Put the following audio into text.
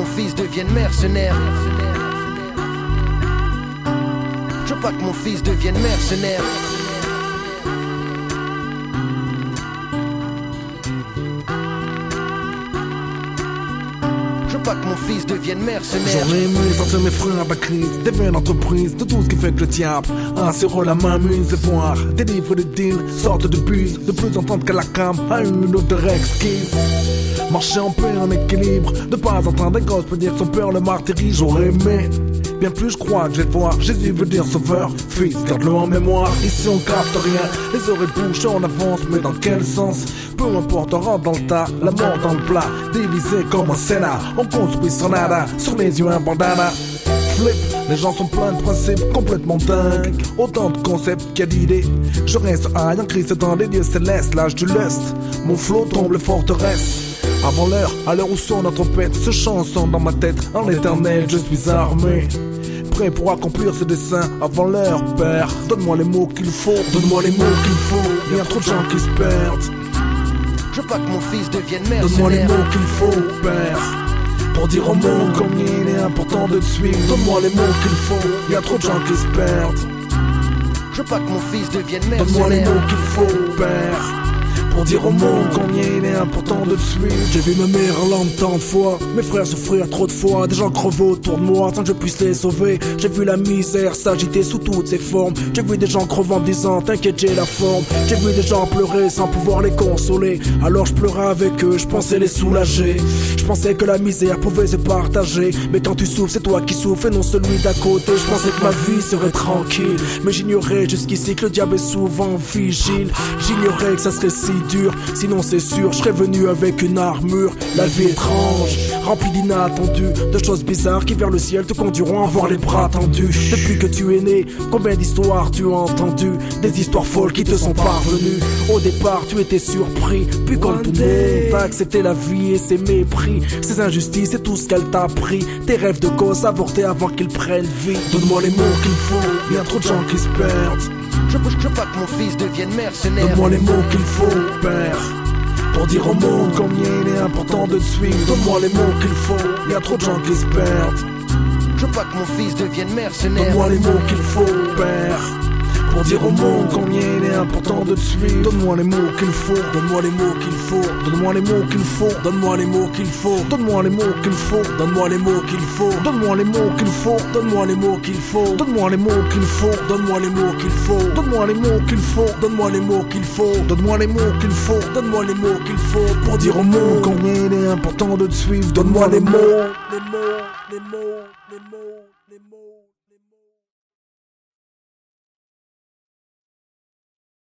mon fils devienne mercenaire. Je veux pas que mon fils devienne mercenaire. Je veux pas que mon fils devienne mercenaire. J'aurais aimé sortir mes freins à crise, des vaines entreprises, de tout ce qui fait que le diable sur la main muse et voir des livres de deals, sortes de bus, de plus entendre qu'à la cam à une odeur exquise. Marcher en paix, en équilibre, de pas entendre un gosse peut dire son père le martyrie. J'aurais aimé, bien plus je crois que je vais le voir. Jésus veut dire sauveur, fils, garde-le en mémoire. Ici on capte rien, les oreilles bouchées on avance, mais dans quel sens? Peu importe, on rentre dans le tas, la mort dans le plat, divisé comme un Sénat. On construit son nada, sur les yeux un bandana. Flip, les gens sont pleins de principes complètement dingues. Autant de concepts qu'il y a d'idées. Je reste high en Christ dans les dieux célestes, l'âge du lust. Mon flot tombe les forteresses. Avant l'heure, à l'heure où sonne la trompette, ce chanson dans ma tête, en éternel je suis armé. Prêt pour accomplir ses desseins avant l'heure, père. Donne-moi les mots qu'il faut, donne-moi les mots qu'il faut. Il y a trop de gens qui se perdent. Je veux pas que mon fils devienne mercenaire. Donne-moi les mots qu'il faut, père, pour dire au monde combien il est important de te suivre. Donne-moi les mots qu'il faut, il y a trop de gens qui se perdent. Je veux pas que mon fils devienne mercenaire. Donne-moi les mots qu'il faut, père, pour dire au monde combien il est important de te suivre. J'ai vu ma mère l'âme tant de fois, mes frères souffrir trop de fois, des gens crever autour de moi sans que je puisse les sauver. J'ai vu la misère s'agiter sous toutes ses formes. J'ai vu des gens crever en me disant t'inquiète j'ai la forme. J'ai vu des gens pleurer sans pouvoir les consoler. Alors je pleurais avec eux, je pensais les soulager. Je pensais que la misère pouvait se partager. Mais quand tu souffres c'est toi qui souffres et non celui d'à côté. Je pensais que ma vie serait tranquille, mais j'ignorais jusqu'ici que le diable est souvent vigile. J'ignorais que ça serait si dur, sinon c'est sûr, je serais venu avec une armure. La vie étrange, remplie d'inattendus, de choses bizarres qui vers le ciel te conduiront à avoir les bras tendus. Depuis que tu es né, combien d'histoires tu as entendu? Des histoires folles qui te sont parvenues. Au départ tu étais surpris, puis comme tout le monde t'as accepté la vie et ses mépris, ses injustices et tout ce qu'elle t'a pris. Tes rêves de gosse avortés avant qu'ils prennent vie. Donne-moi les mots qu'il faut, il y a trop de gens qui se perdent. Je veux pas que mon fils devienne mercenaire. Donne-moi les mots qu'il faut, père, pour dire au monde combien il est important de te suivre. Donne-moi les mots qu'il faut, il y a trop de gens qui se perdent. Je veux pas que mon fils devienne mercenaire. Donne-moi les mots qu'il faut, père, pour dire au monde combien il est important de te suivre. Donne-moi les mots qu'il faut, donne-moi les mots qu'il faut, donne-moi les mots qu'il faut, donne-moi les mots qu'il faut, donne-moi les mots qu'il faut, donne-moi les mots qu'il faut, donne-moi les mots qu'il faut, donne-moi les mots qu'il faut, donne-moi les mots qu'il faut, donne-moi les mots qu'il faut, donne-moi les mots qu'il faut, donne-moi les mots qu'il faut, donne-moi les mots qu'il faut, donne-moi les mots qu'il faut, pour dire au monde combien il est important de te suivre. Donne-moi les mots, les mots, les mots, les mots, les mots, les mots.